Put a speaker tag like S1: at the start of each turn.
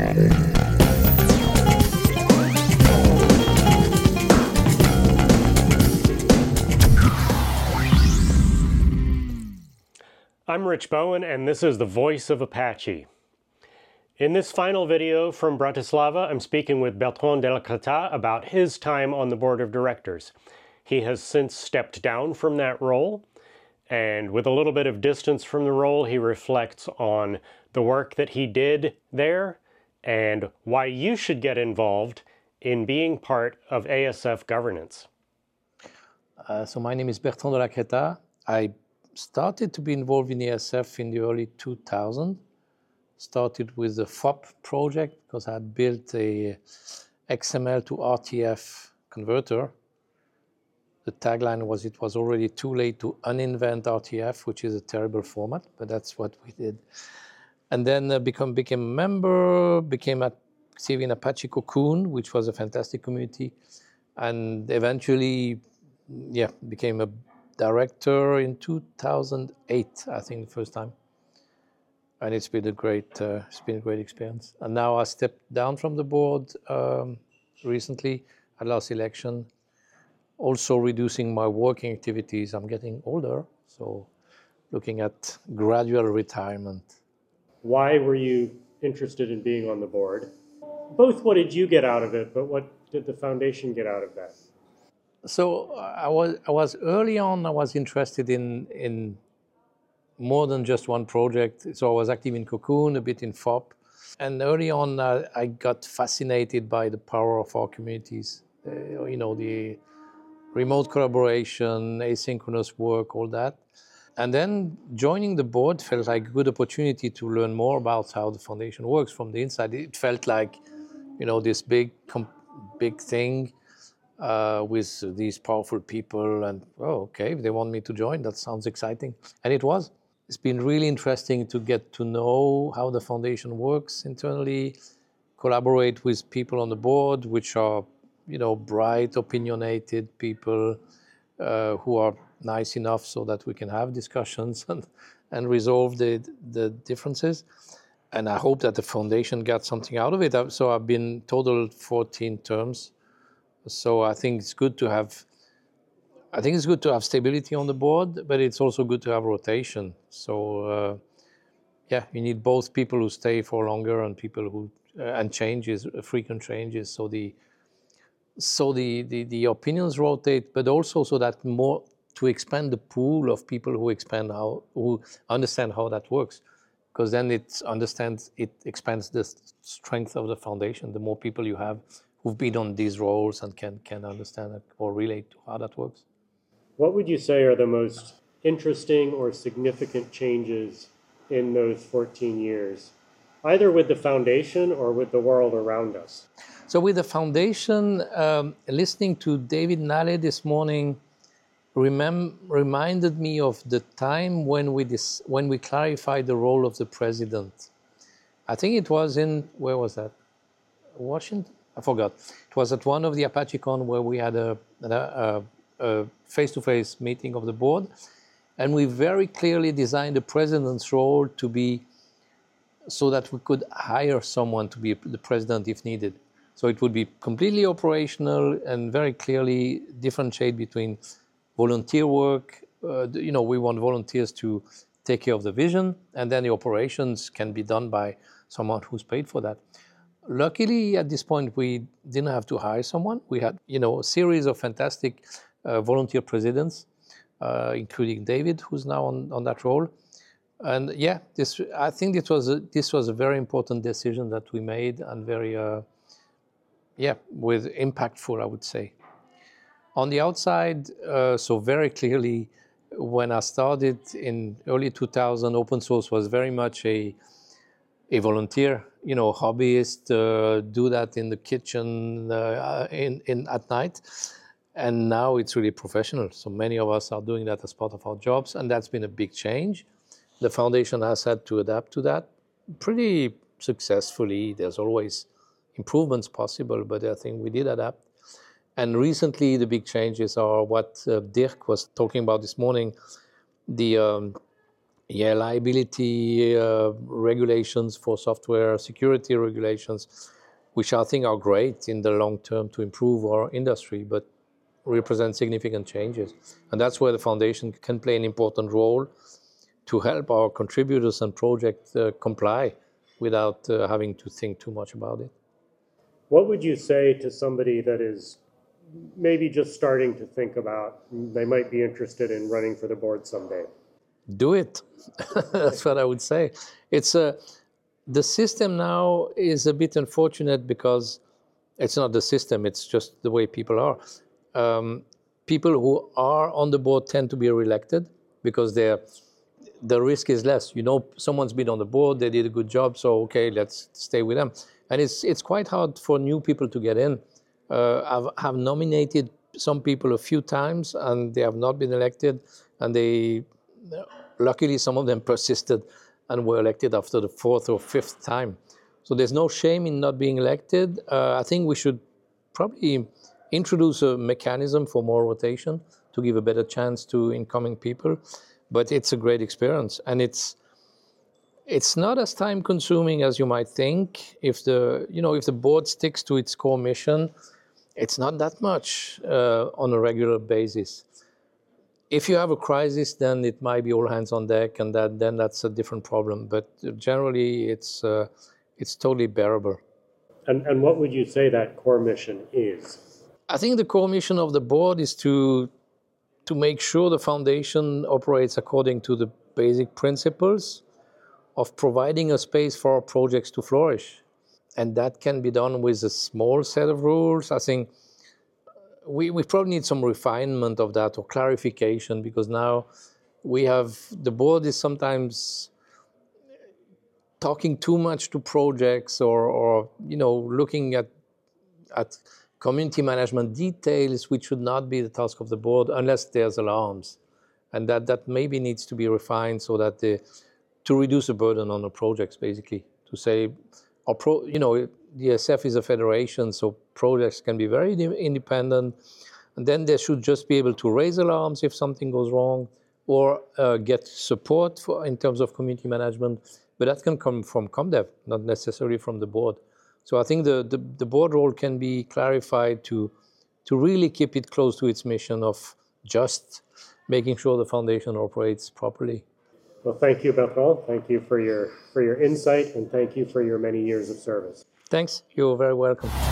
S1: I'm Rich Bowen, and this is the Voice of Apache. In this final video from Bratislava, I'm speaking with Bertrand de la Cretaz about his time on the board of directors. He has since stepped down from that role, and with a little bit of distance from the role, he reflects on the work that he did there and why you should get involved in being part of ASF governance.
S2: So my name is Bertrand de la Cretaz. I started to be involved in ASF in the early 2000s. Started with the FOP project because I had built a XML to RTF converter. The tagline was, it was already too late to uninvent RTF, which is a terrible format, but that's what we did. And then became a member, became active in Apache Cocoon, which was a fantastic community, and eventually, became a director in 2008, I think, the first time. And it's been a great experience. And now I stepped down from the board recently at last election, also reducing my working activities. I'm getting older, so looking at gradual retirement.
S1: Why were you interested in being on the board? Both what did you get out of it, but what did the foundation get out of that?
S2: So I was early on, I was interested in more than just one project. So I was active in Cocoon, a bit in FOP. And early on, I got fascinated by the power of our communities. The remote collaboration, asynchronous work, all that. And then joining the board felt like a good opportunity to learn more about how the foundation works from the inside. It felt like, this big thing. With these powerful people, and okay, if they want me to join, that sounds exciting. And it was. It's been really interesting to get to know how the foundation works internally, collaborate with people on the board, which are, bright, opinionated people who are nice enough so that we can have discussions and resolve the differences. And I hope that the foundation got something out of it. So I've been total 14 terms. So I think it's good to have stability on the board, but it's also good to have rotation. So you need both people who stay for longer and people who and changes, frequent changes. So the opinions rotate, but also so that more to expand the pool of people who understand how that works, because then it expands the strength of the foundation. The more people you have who've been on these roles and can understand it or relate to how that works.
S1: What would you say are the most interesting or significant changes in those 14 years, either with the foundation or with the world around us?
S2: So with the foundation, listening to David Nalle this morning reminded me of the time when we clarified the role of the president. I think it was where was that? Washington? I forgot. It was at one of the ApacheCon where we had a face-to-face meeting of the board, and we very clearly designed the president's role to be so that we could hire someone to be the president if needed. So it would be completely operational and very clearly differentiate between volunteer work. We want volunteers to take care of the vision, and then the operations can be done by someone who's paid for that. Luckily, at this point, we didn't have to hire someone. We had, a series of fantastic volunteer presidents, including David, who's now on that role. And I think this was a very important decision that we made, and very, with impactful, I would say. On the outside, so very clearly, when I started in early 2000, open source was very much a volunteer, hobbyist, do that in the kitchen at night. And now it's really professional. So many of us are doing that as part of our jobs, and that's been a big change. The foundation has had to adapt to that pretty successfully. There's always improvements possible, but I think we did adapt. And recently, the big changes are what Dirk was talking about this morning, the Yeah, liability regulations for software, security regulations, which I think are great in the long term to improve our industry, but represent significant changes. And that's where the foundation can play an important role to help our contributors and projects comply without having to think too much about it.
S1: What would you say to somebody that is maybe just starting to think about they might be interested in running for the board someday?
S2: Do it. That's what I would say. It's the system now is a bit unfortunate because it's not the system, it's just the way people are. People who are on the board tend to be reelected because the risk is less. You know, someone's been on the board, they did a good job, so okay, let's stay with them. And it's quite hard for new people to get in. I've nominated some people a few times and they have not been elected, and luckily some of them persisted and were elected after the fourth or fifth time. So there's no shame in not being elected. I think we should probably introduce a mechanism for more rotation to give a better chance to incoming people. But it's a great experience, and it's not as time consuming as you might think. If the board sticks to its core mission, it's not that much on a regular basis. If you have a crisis, then it might be all hands on deck, and then that's a different problem. But generally, it's totally bearable.
S1: And what would you say that core mission is?
S2: I think the core mission of the board is to make sure the foundation operates according to the basic principles of providing a space for our projects to flourish. And that can be done with a small set of rules. I think we probably need some refinement of that or clarification, because now the board is sometimes talking too much to projects or looking at community management details, which should not be the task of the board unless there's alarms. And that maybe needs to be refined so that to reduce the burden on the projects, basically. To say, the SF is a federation, so projects can be very independent. And then they should just be able to raise alarms if something goes wrong, or get support in terms of community management. But that can come from ComDev, not necessarily from the board. So I think the board role can be clarified to really keep it close to its mission of just making sure the foundation operates properly.
S1: Well, thank you, Bertrand. Thank you for your insight, and thank you for your many years of service.
S2: Thanks. You're very welcome.